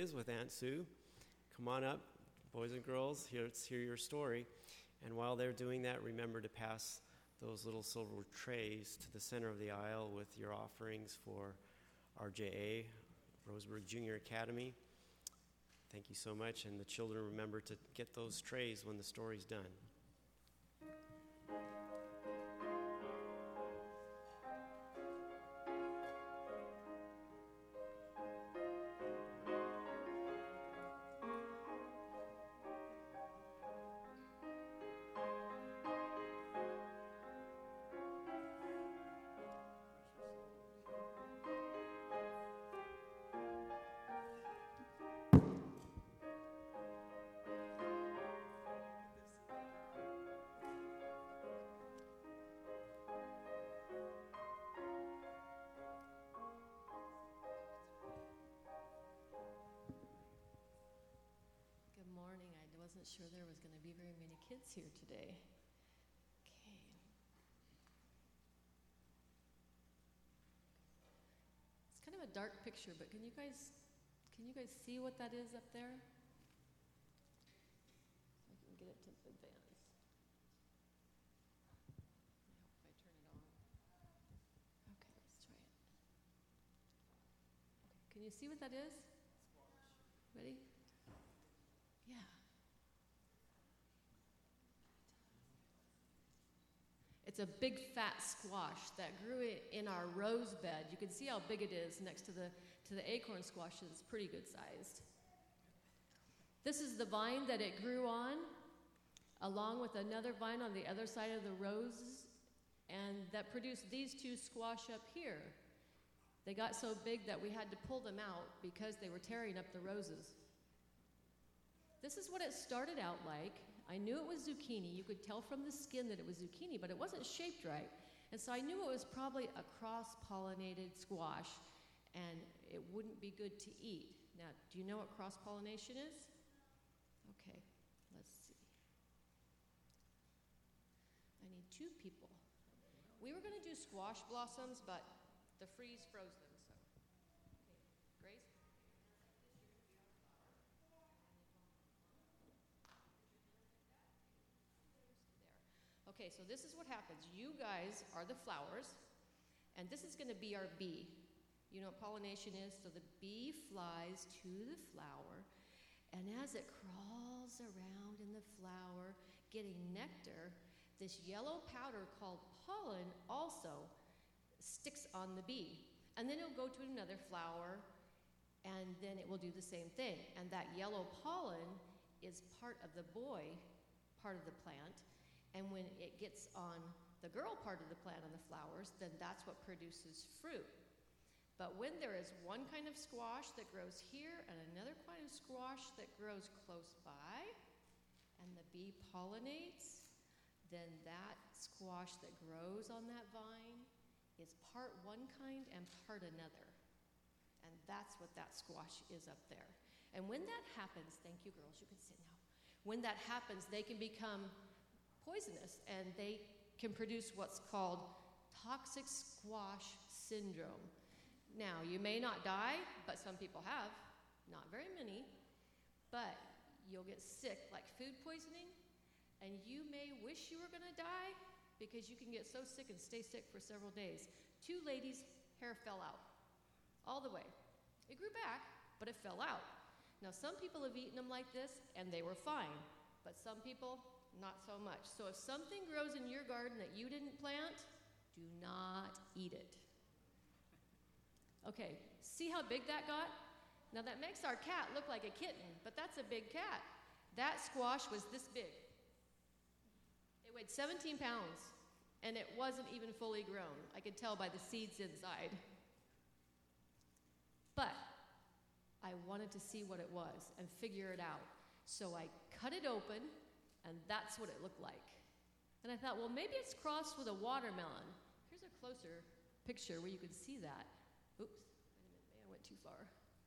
is with Aunt Sue. Come on up, boys and girls. Let's hear your story. And while they're doing that, remember to pass those little silver trays to the center of the aisle with your offerings for RJA, Roseburg Junior Academy. Thank you so much. And the children, remember to get those trays when the story's done. Sure there was going to be very many kids here today. Okay. It's kind of a dark picture, but can you guys see what that is up there? I can get it to advance. I hope if I turn it on. Okay, let's try it. Okay, can you see what that is? Ready? Yeah. It's a big fat squash that grew in our rose bed. You can see how big it is next to the acorn squashes. It's pretty good sized. This is the vine that it grew on, along with another vine on the other side of the roses, and that produced these two squash up here. They got so big that we had to pull them out because they were tearing up the roses. This is what it started out like. I knew it was zucchini. You could tell from the skin that it was zucchini, but it wasn't shaped right. And so I knew it was probably a cross-pollinated squash, and it wouldn't be good to eat. Now, do you know what cross-pollination is? Okay, let's see. I need 2 people. We were going to do squash blossoms, but the freeze froze them. So, okay. Grace? Okay, so this is what happens. You guys are the flowers, and this is going to be our bee. You know what pollination is? So the bee flies to the flower, and as it crawls around in the flower, getting nectar, this yellow powder called pollen also sticks on the bee. And then it'll go to another flower, and then it will do the same thing. And that yellow pollen is part of the boy part of the plant. And when it gets on the girl part of the plant on the flowers, then that's what produces fruit. But when there is one kind of squash that grows here and another kind of squash that grows close by, and the bee pollinates, then that squash that grows on that vine is part one kind and part another. And that's what that squash is up there. And when that happens, thank you girls, you can sit now. When that happens, they can become poisonous, and they can produce what's called toxic squash syndrome. Now, you may not die, but some people have, not very many, but you'll get sick like food poisoning, and you may wish you were going to die because you can get so sick and stay sick for several days. 2 ladies' hair fell out all the way. It grew back, but it fell out. Now, some people have eaten them like this, and they were fine, but some people, not so much. So if something grows in your garden that you didn't plant, do not eat it. Okay, see how big that got? Now that makes our cat look like a kitten, but that's a big cat. That squash was this big. It weighed 17 pounds, and it wasn't even fully grown. I could tell by the seeds inside. But I wanted to see what it was and figure it out. So I cut it open, and that's what it looked like. And I thought, well, maybe it's crossed with a watermelon. Here's a closer picture where you can see that. Oops, wait a minute, maybe I went too far.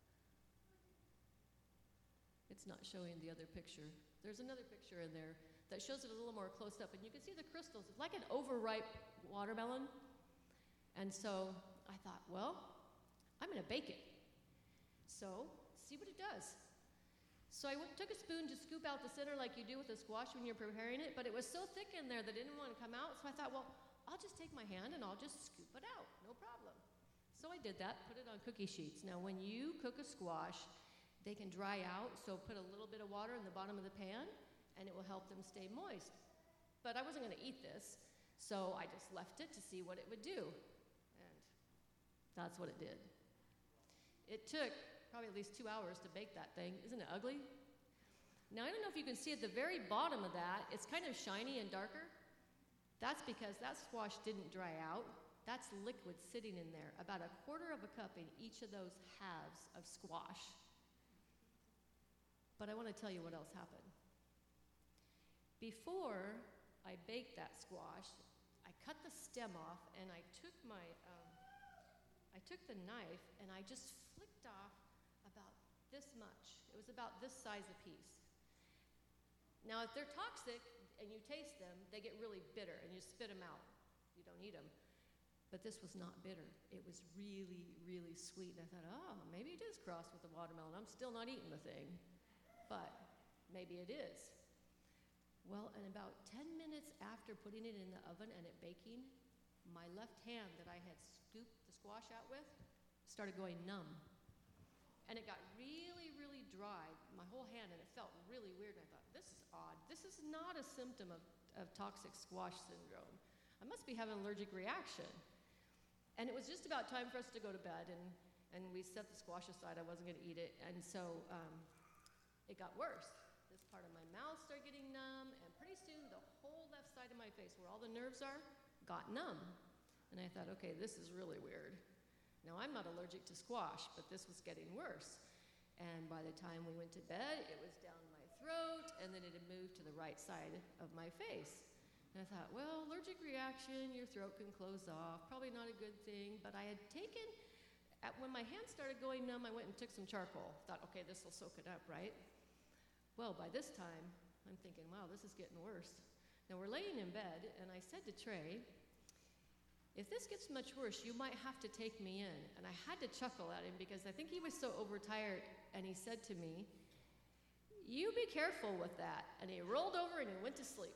It's not showing the other picture. There's another picture in there that shows it a little more close up, and you can see the crystals. It's like an overripe watermelon. And so I thought, well, I'm gonna bake it. So see what it does. So I took a spoon to scoop out the center like you do with a squash when you're preparing it, but it was so thick in there that it didn't want to come out. So I thought, well, I'll just take my hand and I'll just scoop it out. No problem. So I did that, put it on cookie sheets. Now, when you cook a squash, they can dry out, so put a little bit of water in the bottom of the pan, and it will help them stay moist. But I wasn't going to eat this, so I just left it to see what it would do. And that's what it did. It took probably at least 2 hours to bake that thing. Isn't it ugly? Now, I don't know if you can see at the very bottom of that, it's kind of shiny and darker. That's because that squash didn't dry out. That's liquid sitting in there, about 1/4 of a cup in each of those halves of squash. But I want to tell you what else happened. Before I baked that squash, I cut the stem off, and I took the knife and I just flicked off about this much. It was about this size a piece. Now, if they're toxic and you taste them, they get really bitter and you spit them out. You don't eat them. But this was not bitter. It was really, really sweet. And I thought, oh, maybe it is crossed with the watermelon. I'm still not eating the thing, but maybe it is. Well, and about 10 minutes after putting it in the oven and it baking, my left hand that I had scooped the squash out with started going numb. And it got really, really dry, my whole hand, and it felt really weird. And I thought, this is odd. This is not a symptom of toxic squash syndrome. I must be having an allergic reaction. And it was just about time for us to go to bed, and we set the squash aside. I wasn't going to eat it. And so it got worse. This part of my mouth started getting numb, and pretty soon the whole left side of my face, where all the nerves are, got numb. And I thought, okay, this is really weird. Now, I'm not allergic to squash, but this was getting worse. And by the time we went to bed, it was down my throat, and then it had moved to the right side of my face. And I thought, well, allergic reaction, your throat can close off, probably not a good thing. But I had taken, when my hand started going numb, I went and took some charcoal. Thought, okay, this will soak it up, right? Well, by this time, I'm thinking, wow, this is getting worse. Now, we're laying in bed, and I said to Trey, if this gets much worse, you might have to take me in. And I had to chuckle at him because I think he was so overtired, and he said to me, you be careful with that. And he rolled over and he went to sleep.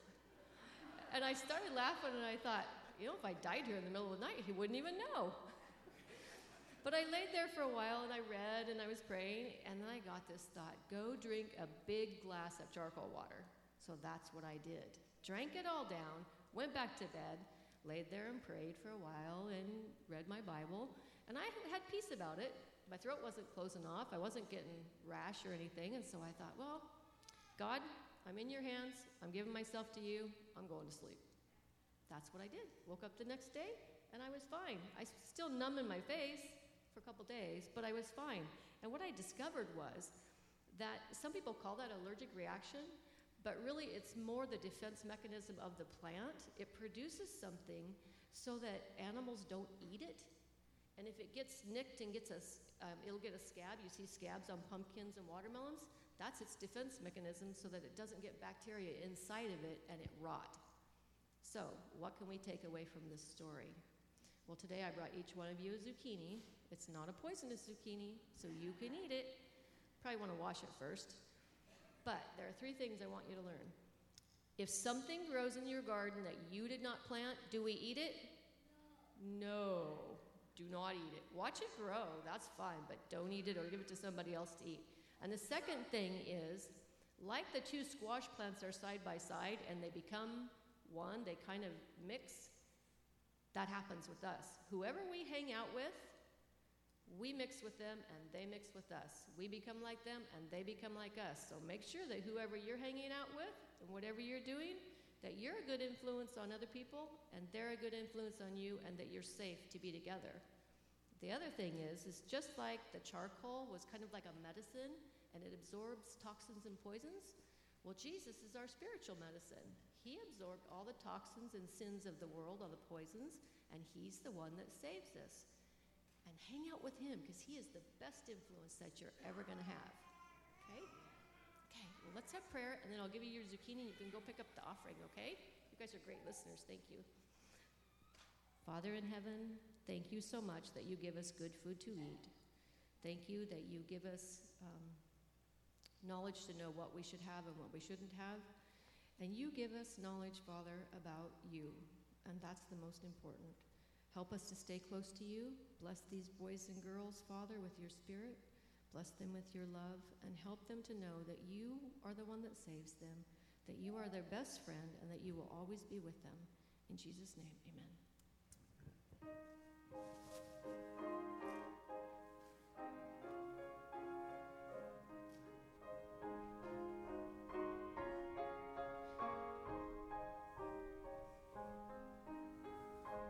And I started laughing, and I thought, you know, if I died here in the middle of the night, he wouldn't even know. But I laid there for a while, and I read, and I was praying, and then I got this thought, go drink a big glass of charcoal water. So that's what I did. Drank it all down, went back to bed, laid there and prayed for a while and read my Bible, and I had peace about it. My throat wasn't closing off. I wasn't getting rash or anything, and so I thought, well, God, I'm in your hands. I'm giving myself to you. I'm going to sleep. That's what I did. Woke up the next day, and I was fine. I was still numb in my face for a couple days, but I was fine. And what I discovered was that some people call that allergic reaction, but really it's more the defense mechanism of the plant. It produces something so that animals don't eat it. And if it gets nicked and it'll get a scab. You see scabs on pumpkins and watermelons. That's its defense mechanism so that it doesn't get bacteria inside of it and it rot. So what can we take away from this story? Well, today I brought each one of you a zucchini. It's not a poisonous zucchini, so you can eat it. Probably want to wash it first. But there are 3 things I want you to learn. If something grows in your garden that you did not plant, do we eat it? No, do not eat it. Watch it grow, that's fine, but don't eat it or give it to somebody else to eat. And the second thing is, like the 2 squash plants are side by side and they become one, they kind of mix, that happens with us. Whoever we hang out with, we mix with them and they mix with us. We become like them and they become like us. So make sure that whoever you're hanging out with and whatever you're doing, that you're a good influence on other people and they're a good influence on you and that you're safe to be together. The other thing is just like the charcoal was kind of like a medicine and it absorbs toxins and poisons, well, Jesus is our spiritual medicine. He absorbed all the toxins and sins of the world, all the poisons, and he's the one that saves us. And hang out with him because he is the best influence that you're ever going to have. Okay? Okay, well, let's have prayer, and then I'll give you your zucchini, and you can go pick up the offering, okay? You guys are great listeners. Thank you. Father in heaven, thank you so much that you give us good food to eat. Thank you that you give us knowledge to know what we should have and what we shouldn't have. And you give us knowledge, Father, about you, and that's the most important. Help us to stay close to you. Bless these boys and girls, Father, with your Spirit. Bless them with your love, and help them to know that you are the one that saves them, that you are their best friend, and that you will always be with them. In Jesus' name, amen.